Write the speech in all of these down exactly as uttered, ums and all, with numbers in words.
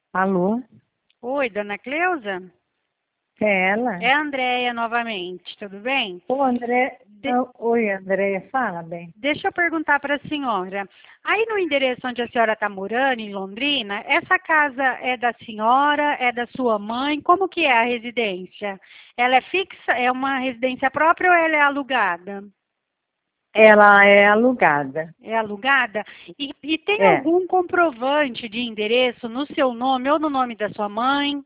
Alô? Oi, dona Cleusa? É ela? É a Andréia novamente, tudo bem? Ô, André... De- ah, Oi, Andréia, fala bem. Deixa eu perguntar para a senhora. Aí no endereço onde a senhora está morando, em Londrina, essa casa é da senhora, é da sua mãe? Como que é a residência? Ela é fixa, é uma residência própria ou ela é alugada? Ela é alugada. É alugada? E, e tem É. algum comprovante de endereço no seu nome ou no nome da sua mãe?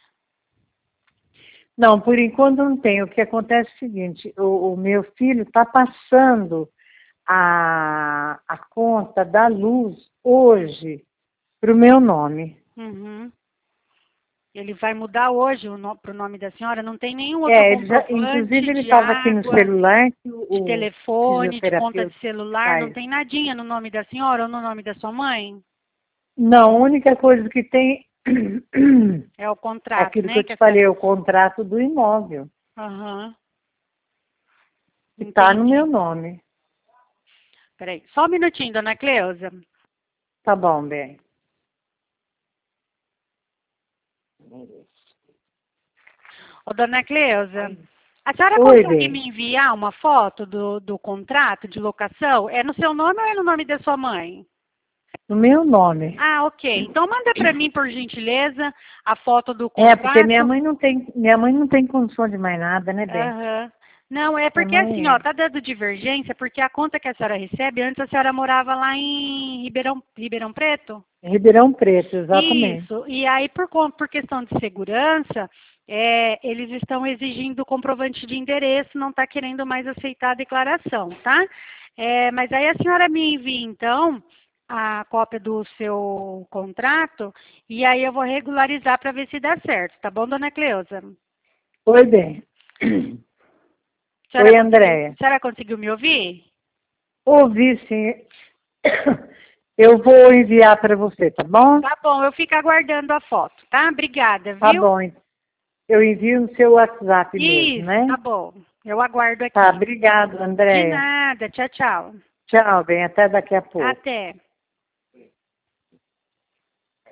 Não, por enquanto não tem. O que acontece é o seguinte, o, o meu filho está passando a, a conta da luz hoje para o meu nome. Uhum. Ele vai mudar hoje para o nome da senhora? Não tem nenhum outro É, ele já, comprovante inclusive ele de estava aqui no água, celular, que de o, o telefone, de conta de fisioterapeuta celular? Não faz. tem nadinha no nome da senhora ou no nome da sua mãe? Não, a única coisa que tem É o é contrato, aquilo que né? eu Que te a senhora... falei, o contrato do imóvel, Aham, que está no meu entendi. nome. Peraí, só um minutinho, dona Cleusa. Tá bom, bem. Ô, dona Cleusa, a senhora Oi, consegue bem. me enviar uma foto do, do contrato de locação? É no seu nome ou é no nome da sua mãe? No meu nome. Ah, ok. Então manda para mim, por gentileza, a foto do É, porque minha contrato. mãe não tem, minha mãe não tem condição de mais nada, né, bem? Aham. Não, é Minha porque assim, mãe ó, é tá dando divergência, porque a conta que a senhora recebe, antes a senhora morava lá em Ribeirão, Ribeirão Preto? Ribeirão Preto, exatamente. Isso. E aí, por, con- por questão de segurança, é, eles estão exigindo comprovante de endereço, não está querendo mais aceitar a declaração, tá? É, mas aí a senhora me envia, então, a cópia do seu contrato, e aí eu vou regularizar para ver se dá certo, tá bom, dona Cleusa? Oi, bem. A senhora Oi, conseguiu, a Andréia. senhora conseguiu me ouvir? Ouvi, sim. Eu vou enviar para você, tá bom? Tá bom, eu fico aguardando a foto, tá? Obrigada, Tá viu? bom. Eu envio no seu WhatsApp mesmo, Isso, né? tá bom. Eu aguardo Tá, aqui. obrigado, De Andréia. nada, tchau, tchau. Tchau, bem, até daqui a pouco. Até.